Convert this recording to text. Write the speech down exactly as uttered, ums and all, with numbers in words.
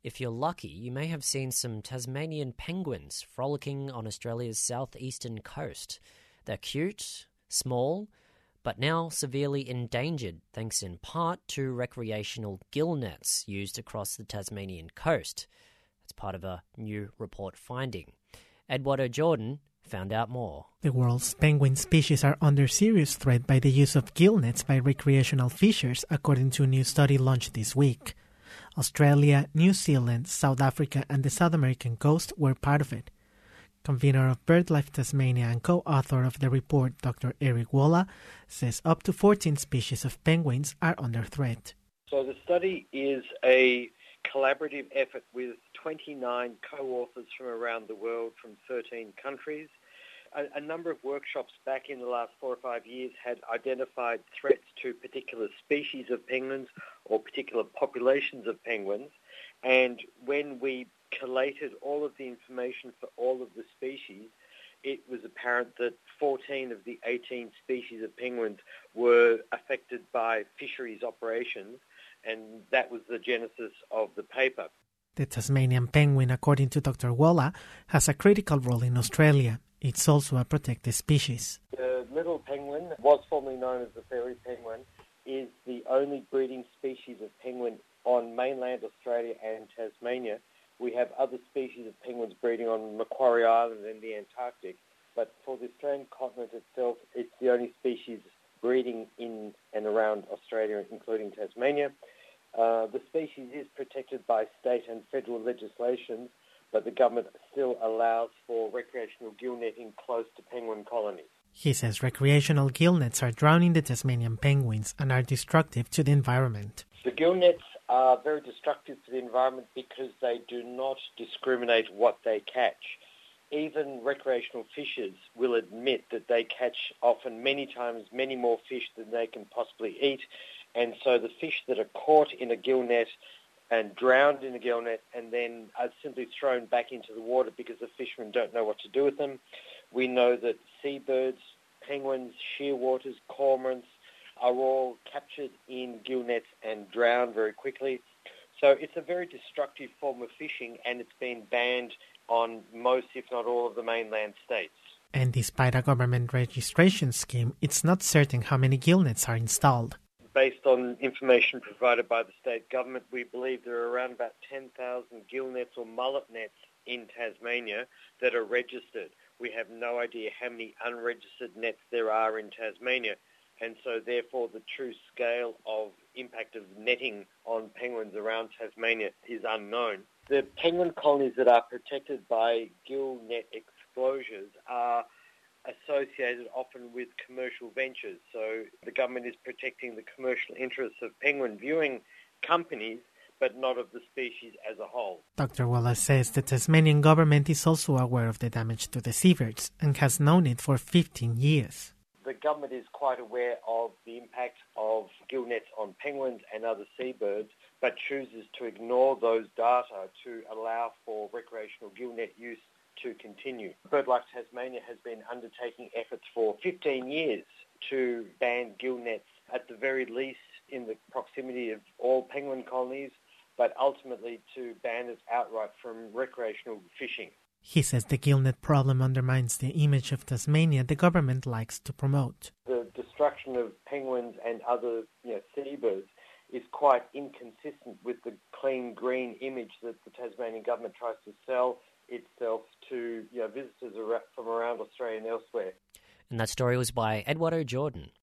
If you're lucky, you may have seen some Tasmanian penguins frolicking on Australia's southeastern coast. They're cute, small, but now severely endangered thanks in part to recreational gill nets used across the Tasmanian coast. That's part of a new report finding. Eduardo Jordan found out more. The world's penguin species are under serious threat by the use of gill nets by recreational fishers, according to a new study launched this week. Australia, New Zealand, South Africa and the South American coast were part of it. Convener of BirdLife Tasmania and co-author of the report, Doctor Eric Walla, says up to fourteen species of penguins are under threat. So the study is a collaborative effort with twenty-nine co-authors from around the world from thirteen countries. A, a number of workshops back in the last four or five years had identified threats to particular species of penguins or particular populations of penguins. And when we collated all of the information for all of the species, it was apparent that fourteen of the eighteen species of penguins were affected by fisheries operations, and that was the genesis of the paper. The Tasmanian penguin, according to Doctor Walla, has a critical role in Australia. It's also a protected species. The little penguin, was formerly known as the fairy penguin, is the only breeding species of penguin on mainland Australia and Tasmania. We have other species of penguins breeding on Macquarie Island and the Antarctic, but for the Australian continent itself, it's the only species breeding in and around Australia, including Tasmania. Uh, the species is protected by state and federal legislations, but the government still allows for recreational gill netting close to penguin colonies. He says recreational gill nets are drowning the Tasmanian penguins and are destructive to the environment. The gill nets are very destructive to the environment because they do not discriminate what they catch. Even recreational fishers will admit that they catch often many times many more fish than they can possibly eat. And so the fish that are caught in a gill net and drowned in a gill net and then are simply thrown back into the water because the fishermen don't know what to do with them. We know that seabirds, penguins, shearwaters, cormorants are all captured in gill nets and drowned very quickly. So it's a very destructive form of fishing, and it's been banned on most, if not all, of the mainland states. And despite a government registration scheme, it's not certain how many gill nets are installed. Based on information provided by the state government, we believe there are around about ten thousand gill nets or mullet nets in Tasmania that are registered. We have no idea how many unregistered nets there are in Tasmania, and so therefore the true scale of impact of netting on penguins around Tasmania is unknown. The penguin colonies that are protected by gill net exposures are associated often with commercial ventures. So the government is protecting the commercial interests of penguin viewing companies, but not of the species as a whole. Doctor Wallace says the Tasmanian government is also aware of the damage to the seabirds and has known it for fifteen years. The government is quite aware of the impact of gill nets on penguins and other seabirds, but chooses to ignore those data to allow for recreational gill net use to continue. BirdLife Tasmania has been undertaking efforts for fifteen years to ban gill nets, at the very least in the proximity of all penguin colonies, but ultimately to ban it outright from recreational fishing. He says the gill net problem undermines the image of Tasmania the government likes to promote. The destruction of penguins and other you know, seabirds is quite inconsistent with the clean green image that the Tasmanian government tries to sell itself to you know, visitors from around Australia and elsewhere. And that story was by Eduardo Jordan.